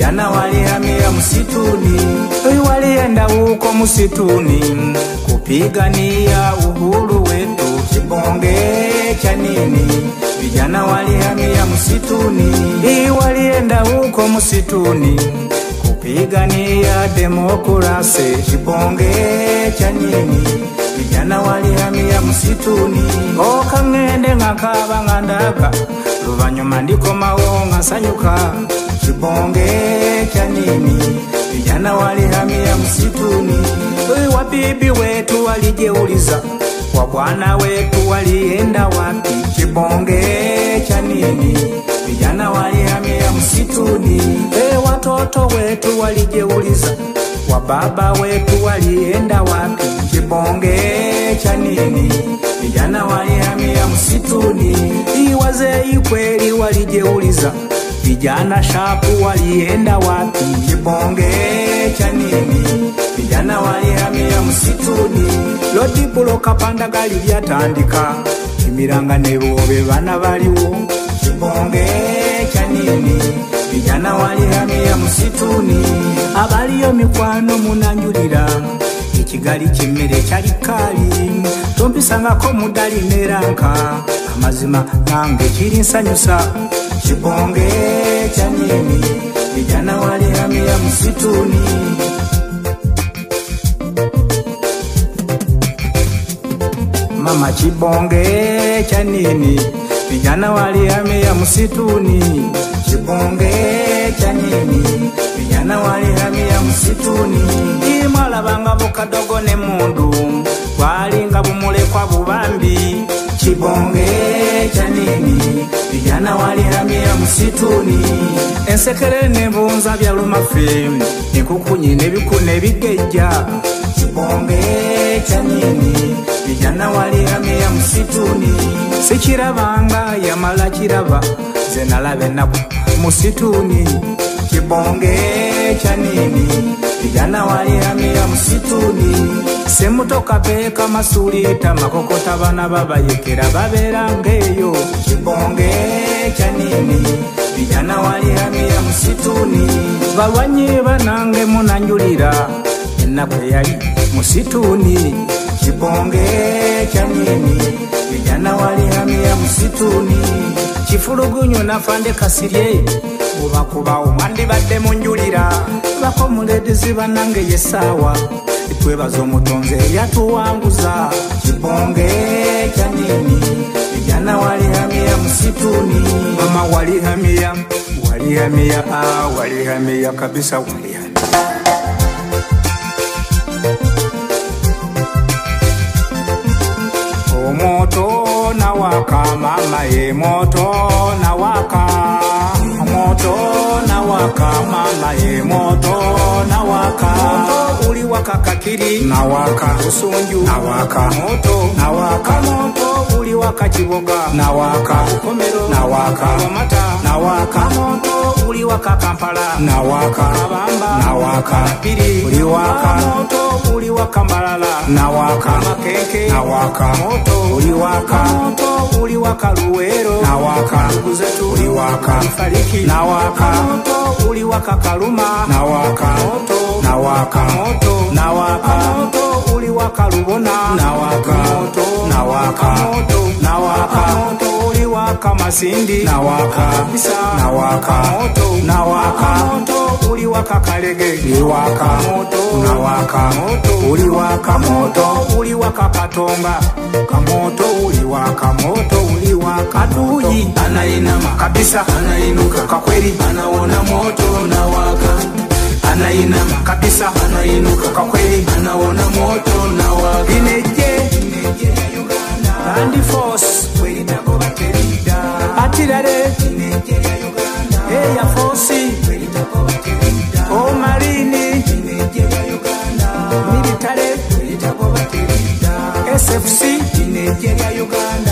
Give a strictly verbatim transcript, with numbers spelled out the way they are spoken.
vijana walihamia msituni. Walienda huko msituni kupigania uhuru wetu. Kibonge cha nini? Vijana walihamia msituni. Walienda huko msituni kupigania demokrasi. Kibonge cha nini? Vijana walihamia msituni. Oka ngende ngakaba ngandaka, luvanyuma ndiko maonga sanyuka. Kibonge cha nini? Vijana walihamia msituni. Wabibi wetu walijeuliza, wabwana wetu walienda wapi? Kibonge cha nini? Vijana walihamia msituni. Watoto wetu walijeuliza, wababa wetu walienda wapi? Kibonge cha nini? Vijana walihamia msituni. Wazee kweli walijeuliza, vijana shapu walienda wapi? Kibonge cha nini? Vijana walihamia msituni. Lodi buloka panda gali lyatandika, imiranga nebobe bana baliwo. Kibonge cha nini? Vijana walihamia msituni. Abaliyo mikwano munanjulira, ikigali kimere cyali kali. Tombisanga ko mudali neranka, amazima nange kiri nsanyusa. Kibonge cha nini? Vijana walihamia msituni. Mama kibonge cha nini? Vijana walihamia msituni. Kibonge cha nini? Vijana walihamia msituni. Imala banga bukadogo ne mundu, walinga bumulekwa bubambi. Kibonge cha nini? Vijana walihamia msituni. Ensekere nebunza bya lumafe, nikukunyi nebikune bigeja. Kibonge cha nini? Vijana walihamia msituni. Sikirabanga yamala kiraba, zenalabe naku msituni. Kibonge cha nini? Vijana walihamia msituni. Semutoka peka masulita, makokota bana baba yekera babera ngeyo. Kibonge cha nini? Vijana walihamia msituni. Balwanyi banange munanjulira, enakwe yali msituni. Kibonge cha nini? Vijana walihamia msituni. Kifulugunyo nafande kasirye, ubakuba umandi badde munjulira. Bako muledezi banange yesawa, itwebaza omutonze yatuwanguza. Kibonge cha nini? Vijana walihamia msituni. Mama walihamia, walihamia, ah, walihamia kabisa, walihamia. Moto na waka mama ye, moto na waka. Moto na waka mama ye, moto na waka. Moto uli waka kakiri na waka, usunju na waka. Moto na waka, moto uli waka Kiboga na waka, Komero na waka, Mata na waka. Moto uli waka Kampala na waka, Kabamba na waka. Piri uli waka, moto uli waka Mbalala na waka, Makeke na waka. Moto uli waka, moto uli waka Luwero na waka, Uzetu uli waka, Mfariki na waka. Moto uli waka Kaluma na waka, moto na waka. Moto na waka, moto uli waka Lubona na waka, moto na waka. Moto na waka, moto uli waka Masindi na waka, Bisa na waka. Moto na waka, moto uli waka Kalege ni waka, moto na waka. Moto uli waka, moto uli waka Katonga, kamoto uli waka. Moto uli waka Adui anainama kabisa, anainuka kwa kweli, anaona moto na waka. Anainama kabisa, anainuka kwa kweli, anaona moto na waka. Ineje, ineje ya Uganda, Land Force kweli tako baterida. Atirare, ineje ya Uganda, Air Force kweli tako baterida. O Marine, ineje ya Uganda, Military kweli tako baterida. S F C, ineje ya Uganda.